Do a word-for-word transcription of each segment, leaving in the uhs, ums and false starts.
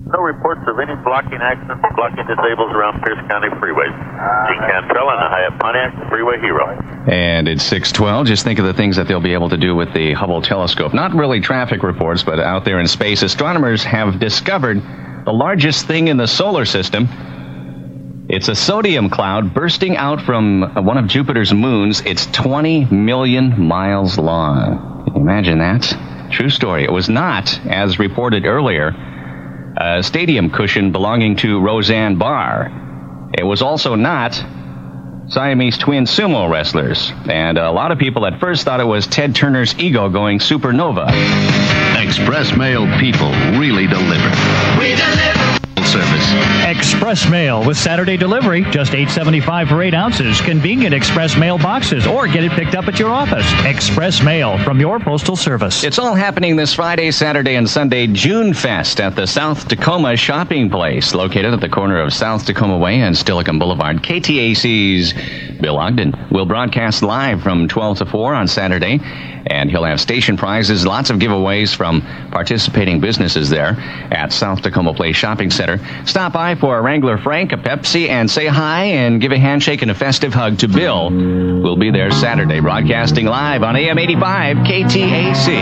No reports of any blocking accidents, blocking disables around Pierce County freeways. Gene Cantrell and the Hyatt Pontiac Freeway Hero. And it's six twelve. Just think of the things that they'll be able to do with the Hubble telescope. Not really traffic reports, but out there in space, astronomers have discovered the largest thing in the solar system. It's a sodium cloud bursting out from one of Jupiter's moons. It's twenty million miles long. Can you imagine that? True story. It was not, as reported earlier, a stadium cushion belonging to Roseanne Barr. It was also not Siamese twin sumo wrestlers. And a lot of people at first thought it was Ted Turner's ego going supernova. Express Mail people really deliver. We deliver. Service. Express Mail with Saturday delivery, just eight seventy-five for eight ounces. Convenient Express Mail boxes, or get it picked up at your office. Express Mail from your postal service. It's all happening this Friday, Saturday, and Sunday. June Fest at the South Tacoma Shopping Place, located at the corner of South Tacoma Way and Steilacoom Boulevard. K T A C's Bill Ogden will broadcast live from twelve to four on Saturday, and he'll have station prizes, lots of giveaways from participating businesses there at South Tacoma Place Shopping Center. Stop by for a Wrangler Frank, a Pepsi, and say hi and give a handshake and a festive hug to Bill. We'll be there Saturday, broadcasting live on A M eighty-five K T A C.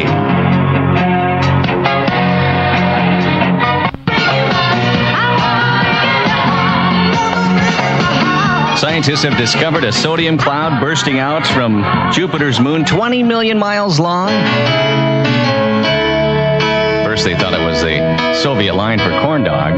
Scientists have discovered a sodium cloud bursting out from Jupiter's moon, twenty million miles long. First, they thought it was the Soviet line for corn dogs.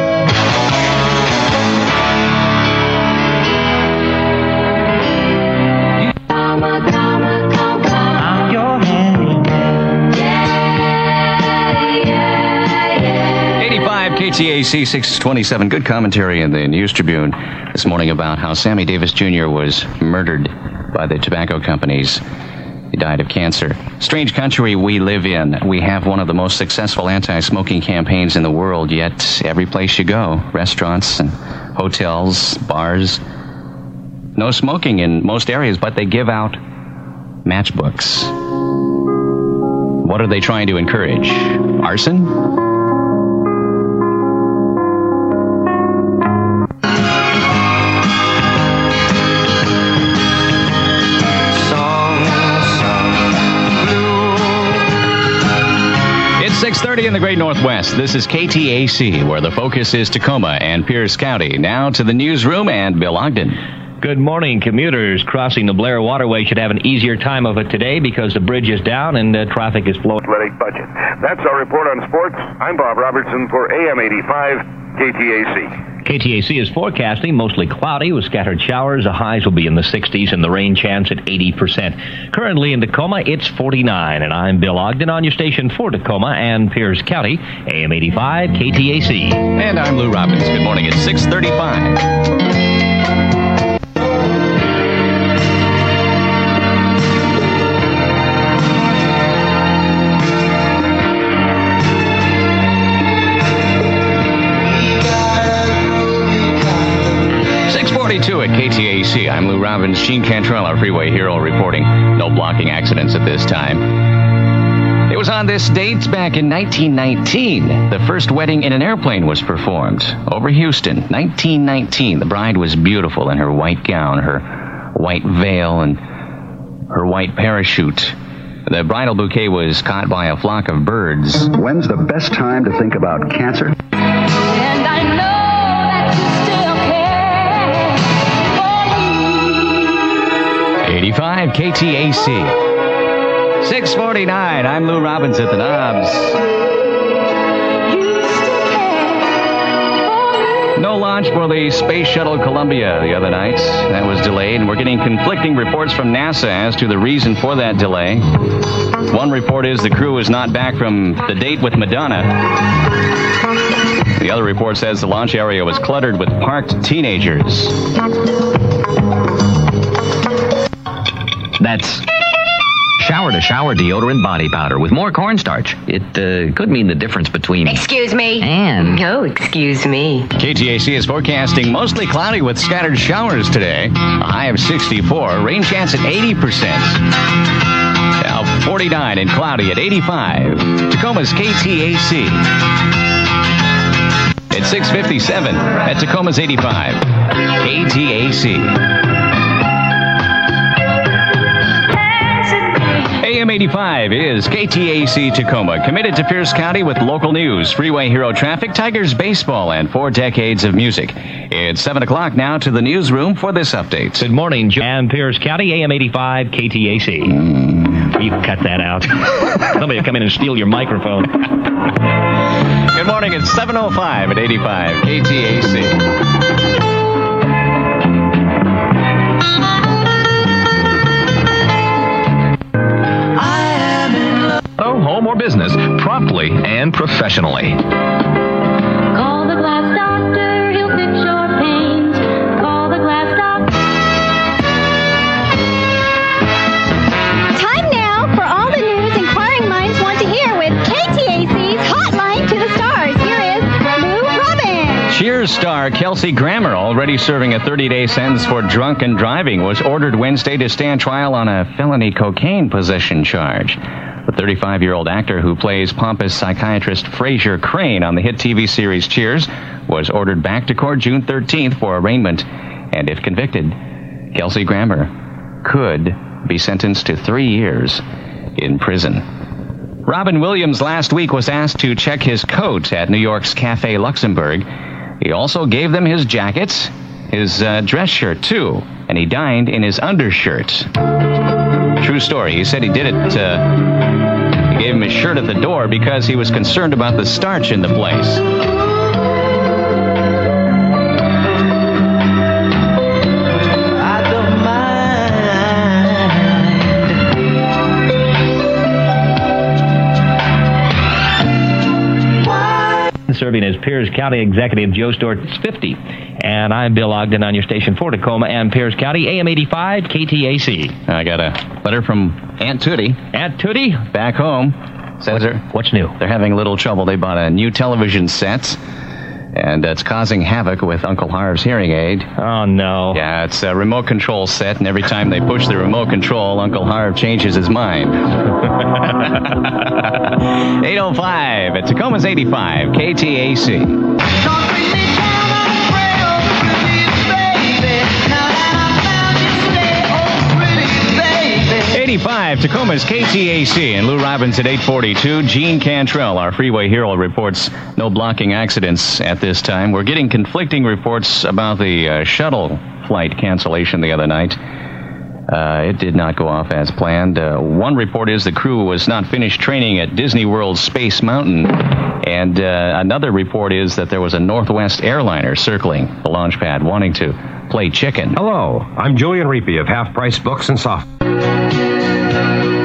K T A C six twenty-seven. Good commentary in the News Tribune this morning about how Sammy Davis Junior was murdered by the tobacco companies. He died of cancer. Strange country we live in. We have one of the most successful anti-smoking campaigns in the world, yet every place you go, restaurants and hotels, bars, no smoking in most areas, but they give out matchbooks. What are they trying to encourage? Arson? six thirty in the Great Northwest. This is K T A C, where the focus is Tacoma and Pierce County. Now to the newsroom and Bill Ogden. Good morning. Commuters crossing the Blair Waterway should have an easier time of it today because the bridge is down and uh, traffic is flowing. Athletic budget. That's our report on sports. I'm Bob Robertson for A M eighty-five K T A C. K T A C is forecasting mostly cloudy with scattered showers. The highs will be in the sixties and the rain chance at eighty percent. Currently in Tacoma, it's forty-nine. And I'm Bill Ogden on your station for Tacoma and Pierce County, A M eighty-five K T A C. And I'm Lou Robbins. Good morning. It's six thirty-five. forty-two at K T A C. I'm Lou Robbins. Gene Cantrell, our freeway hero, reporting no blocking accidents at this time. It was on this date back in nineteen nineteen. The first wedding in an airplane was performed over Houston. nineteen nineteen. The bride was beautiful in her white gown, her white veil, and her white parachute. The bridal bouquet was caught by a flock of birds. When's the best time to think about cancer? And I know eighty-five K T A C. six forty-nine. I'm Lou Robbins at the knobs. No launch for the Space Shuttle Columbia the other night. That was delayed, and we're getting conflicting reports from NASA as to the reason for that delay. One report is the crew is not back from the date with Madonna. The other report says the launch area was cluttered with parked teenagers. That's shower-to-shower deodorant body powder with more cornstarch. It uh, could mean the difference between... Excuse me. And... No, excuse me. K T A C is forecasting mostly cloudy with scattered showers today. A high of sixty-four. Rain chance at eighty percent. Now forty-nine and cloudy at eighty-five. Tacoma's K T A C. six fifty-seven at Tacoma's eighty-five. K T A C. A M eighty-five is K T A C Tacoma, committed to Pierce County with local news, freeway hero traffic, Tigers baseball, and four decades of music. It's seven o'clock now to the newsroom for this update. Good morning, and Pierce County, A M eighty-five, K T A C. Mm. You can cut that out. Somebody will come in and steal your microphone. Good morning, it's seven oh five at eighty-five, K T A C. Home or business, promptly and professionally. Call the Glass Doctor, he'll fix your pains. Call the Glass Doctor. Time now for all the news inquiring minds want to hear with K T A C's Hotline to the Stars. Here is Lou Robin. Cheers star Kelsey Grammer, already serving a thirty-day sentence for drunken driving, was ordered Wednesday to stand trial on a felony cocaine possession charge. The thirty-five-year-old actor who plays pompous psychiatrist Frasier Crane on the hit T V series Cheers was ordered back to court June thirteenth for arraignment. And if convicted, Kelsey Grammer could be sentenced to three years in prison. Robin Williams last week was asked to check his coat at New York's Café Luxembourg. He also gave them his jackets, his uh, dress shirt, too, and he dined in his undershirt. True story. He said he did it, uh, he gave him his shirt at the door because he was concerned about the starch in the place. I don't mind. Serving as Pierce County Executive Joe Stewart, it's fifty. And I'm Bill Ogden on your station for Tacoma and Pierce County, A M eighty-five, K T A C. I got a letter from Aunt Tootie. Aunt Tootie? Back home. Says what, what's new? They're having a little trouble. They bought a new television set, and it's causing havoc with Uncle Harv's hearing aid. Oh, no. Yeah, it's a remote control set, and every time they push the remote control, Uncle Harv changes his mind. eight oh five at Tacoma's eighty-five, K T A C. eighty-five, Tacoma's K T A C, and Lou Robbins at eight forty-two. Gene Cantrell, our freeway hero, reports no blocking accidents at this time. We're getting conflicting reports about the uh, shuttle flight cancellation the other night. Uh, it did not go off as planned. Uh, one report is the crew was not finished training at Disney World's Space Mountain. And uh, another report is that there was a Northwest airliner circling the launch pad wanting to play chicken. Hello, I'm Julian Reapy of Half Price Books and Soft.